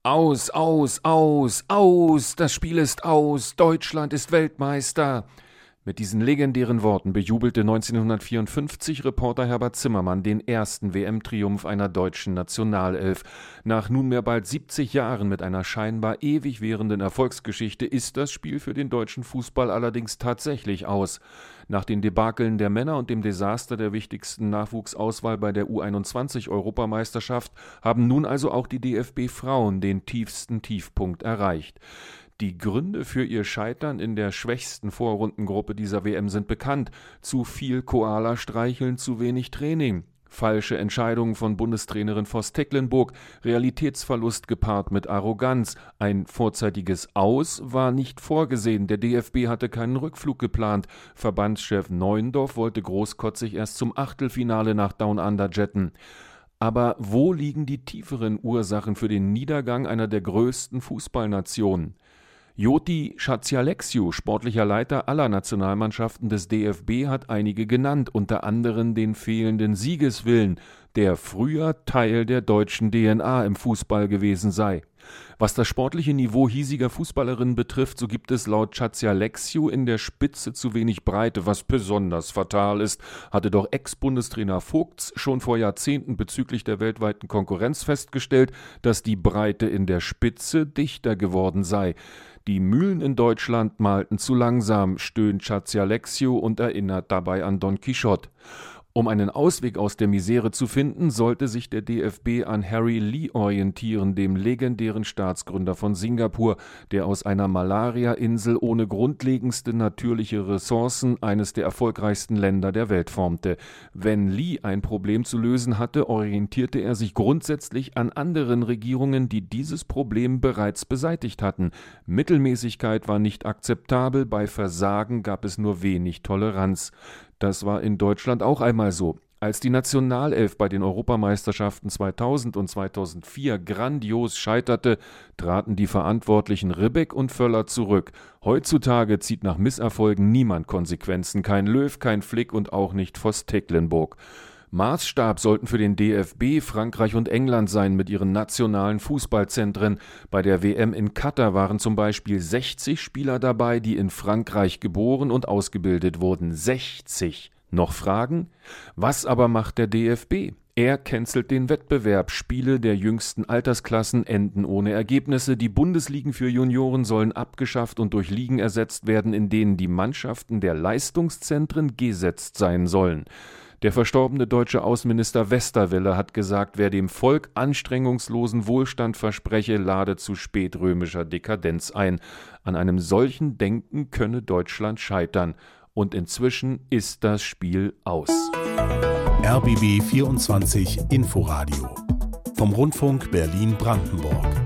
Aus, aus, aus, aus, das Spiel ist aus, Deutschland ist Weltmeister. Mit diesen legendären Worten bejubelte 1954 Reporter Herbert Zimmermann den ersten WM-Triumph einer deutschen Nationalelf. Nach nunmehr bald 70 Jahren mit einer scheinbar ewig währenden Erfolgsgeschichte ist das Spiel für den deutschen Fußball allerdings tatsächlich aus. Nach den Debakeln der Männer und dem Desaster der wichtigsten Nachwuchsauswahl bei der U21-Europameisterschaft haben nun also auch die DFB-Frauen den tiefsten Tiefpunkt erreicht. Die Gründe für ihr Scheitern in der schwächsten Vorrundengruppe dieser WM sind bekannt. Zu viel Koala-Streicheln, zu wenig Training. Falsche Entscheidungen von Bundestrainerin Voss-Tecklenburg, Realitätsverlust gepaart mit Arroganz. Ein vorzeitiges Aus war nicht vorgesehen. Der DFB hatte keinen Rückflug geplant. Verbandschef Neuendorf wollte großkotzig erst zum Achtelfinale nach Down Under jetten. Aber wo liegen die tieferen Ursachen für den Niedergang einer der größten Fußballnationen? Joti Schatzialexiou, sportlicher Leiter aller Nationalmannschaften des DFB, hat einige genannt, unter anderem den fehlenden Siegeswillen, der früher Teil der deutschen DNA im Fußball gewesen sei. Was das sportliche Niveau hiesiger Fußballerinnen betrifft, so gibt es laut Schatzialexiou in der Spitze zu wenig Breite, was besonders fatal ist, hatte doch Ex-Bundestrainer Vogts schon vor Jahrzehnten bezüglich der weltweiten Konkurrenz festgestellt, dass die Breite in der Spitze dichter geworden sei. Die Mühlen in Deutschland malten zu langsam, stöhnt Schatzialexiou und erinnert dabei an Don Quixote. Um einen Ausweg aus der Misere zu finden, sollte sich der DFB an Harry Lee orientieren, dem legendären Staatsgründer von Singapur, der aus einer Malaria-Insel ohne grundlegendste natürliche Ressourcen eines der erfolgreichsten Länder der Welt formte. Wenn Lee ein Problem zu lösen hatte, orientierte er sich grundsätzlich an anderen Regierungen, die dieses Problem bereits beseitigt hatten. Mittelmäßigkeit war nicht akzeptabel, bei Versagen gab es nur wenig Toleranz. Das war in Deutschland auch einmal so. Als die Nationalelf bei den Europameisterschaften 2000 und 2004 grandios scheiterte, traten die Verantwortlichen Ribbeck und Völler zurück. Heutzutage zieht nach Misserfolgen niemand Konsequenzen, kein Löw, kein Flick und auch nicht Voss-Tecklenburg. Maßstab sollten für den DFB Frankreich und England sein mit ihren nationalen Fußballzentren. Bei der WM in Katar waren zum Beispiel 60 Spieler dabei, die in Frankreich geboren und ausgebildet wurden. 60. Noch Fragen? Was aber macht der DFB? Er cancelt den Wettbewerb. Spiele der jüngsten Altersklassen enden ohne Ergebnisse. Die Bundesligen für Junioren sollen abgeschafft und durch Ligen ersetzt werden, in denen die Mannschaften der Leistungszentren gesetzt sein sollen. Der verstorbene deutsche Außenminister Westerwelle hat gesagt, wer dem Volk anstrengungslosen Wohlstand verspreche, lade zu spätrömischer Dekadenz ein. An einem solchen Denken könne Deutschland scheitern. Und inzwischen ist das Spiel aus. RBB 24 Inforadio vom Rundfunk Berlin-Brandenburg.